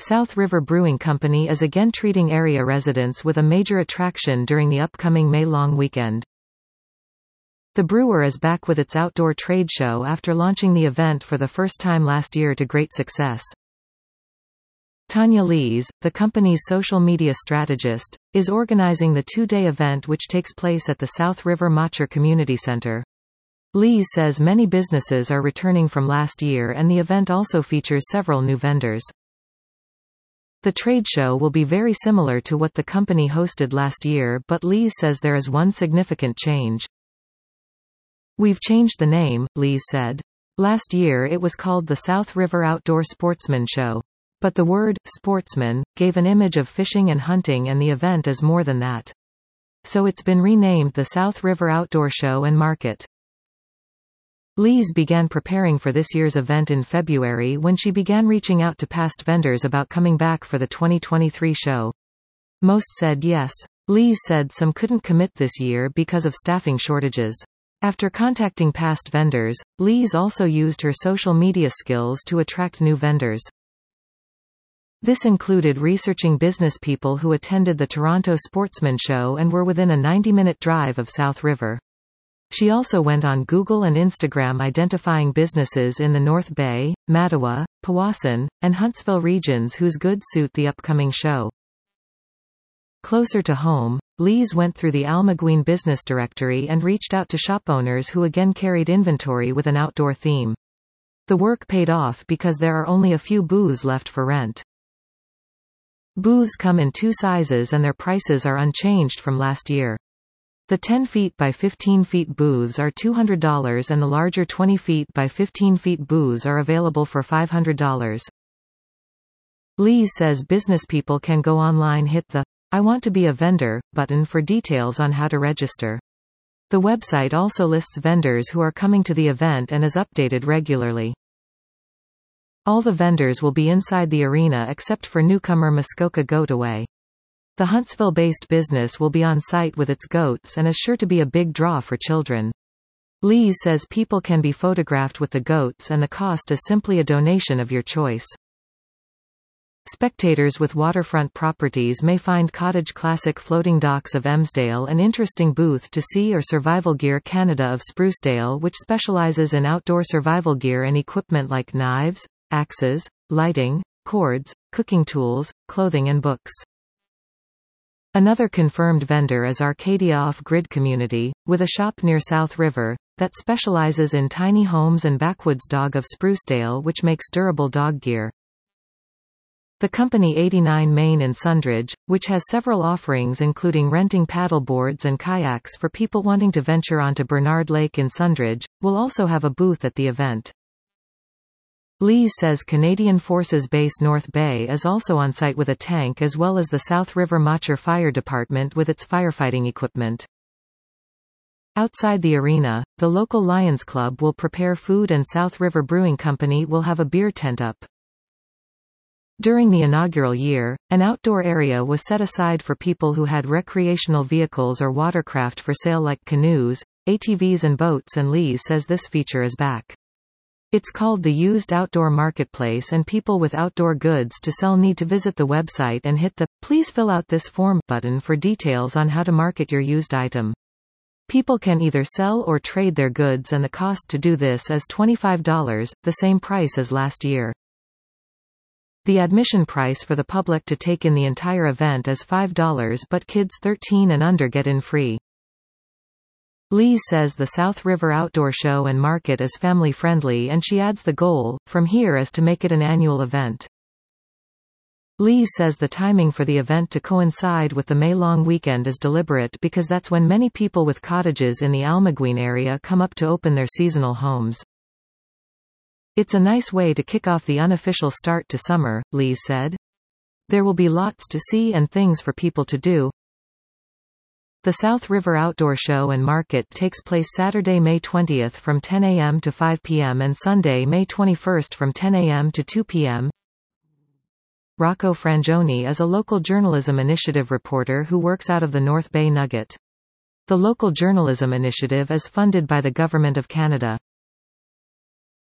South River Brewing Company is again treating area residents with a major attraction during the upcoming May-long weekend. The brewer is back with its outdoor trade show after launching the event for the first time last year to great success. Tanya Lees, the company's social media strategist, is organizing the two-day event which takes place at the South River Macher Community Center. Lees says many businesses are returning from last year and the event also features several new vendors. The trade show will be very similar to what the company hosted last year, but Lees says there is one significant change. "We've changed the name," Lees said. "Last year it was called the South River Outdoor Sportsman Show. But the word, sportsman, gave an image of fishing and hunting and the event is more than that. So it's been renamed the South River Outdoor Show and Market." Lees began preparing for this year's event in February when she began reaching out to past vendors about coming back for the 2023 show. Most said yes. Lees said some couldn't commit this year because of staffing shortages. After contacting past vendors, Lees also used her social media skills to attract new vendors. This included researching business people who attended the Toronto Sportsman Show and were within a 90-minute drive of South River. She also went on Google and Instagram identifying businesses in the North Bay, Mattawa, Powassan, and Huntsville regions whose goods suit the upcoming show. Closer to home, Lees went through the Almaguin business directory and reached out to shop owners who again carried inventory with an outdoor theme. The work paid off because there are only a few booths left for rent. Booths come in two sizes and their prices are unchanged from last year. The 10 feet by 15 feet booths are $200 and the larger 20 feet by 15 feet booths are available for $500. Lees says businesspeople can go online, hit the "I want to be a vendor" button for details on how to register. The website also lists vendors who are coming to the event and is updated regularly. All the vendors will be inside the arena except for newcomer Muskoka Goat Away. The Huntsville-based business will be on site with its goats and is sure to be a big draw for children. Lees says people can be photographed with the goats and the cost is simply a donation of your choice. Spectators with waterfront properties may find Cottage Classic Floating Docks of Emsdale an interesting booth to see, or Survival Gear Canada of Sprucedale, which specializes in outdoor survival gear and equipment like knives, axes, lighting, cords, cooking tools, clothing and books. Another confirmed vendor is Arcadia Off-Grid Community, with a shop near South River, that specializes in tiny homes, and Backwoods Dog of Sprucedale, which makes durable dog gear. The company 89 Main in Sundridge, which has several offerings including renting paddle boards and kayaks for people wanting to venture onto Bernard Lake in Sundridge, will also have a booth at the event. Lees says Canadian Forces Base North Bay is also on site with a tank, as well as the South River Macher Fire Department with its firefighting equipment. Outside the arena, the local Lions Club will prepare food and South River Brewing Company will have a beer tent up. During the inaugural year, an outdoor area was set aside for people who had recreational vehicles or watercraft for sale like canoes, ATVs and boats, and Lees says this feature is back. It's called the Used Outdoor Marketplace, and people with outdoor goods to sell need to visit the website and hit the "Please fill out this form" button for details on how to market your used item. People can either sell or trade their goods, and the cost to do this is $25, the same price as last year. The admission price for the public to take in the entire event is $5, but kids 13 and under get in free. Lees says the South River Outdoor Show and Market is family-friendly, and she adds the goal, from here, is to make it an annual event. Lees says the timing for the event to coincide with the May-long weekend is deliberate because that's when many people with cottages in the Almaguin area come up to open their seasonal homes. "It's a nice way to kick off the unofficial start to summer," Lees said. "There will be lots to see and things for people to do." The South River Outdoor Show and Market takes place Saturday, May 20th from 10 a.m. to 5 p.m. and Sunday, May 21st from 10 a.m. to 2 p.m. Rocco Frangioni is a local journalism initiative reporter who works out of the North Bay Nugget. The local journalism initiative is funded by the Government of Canada.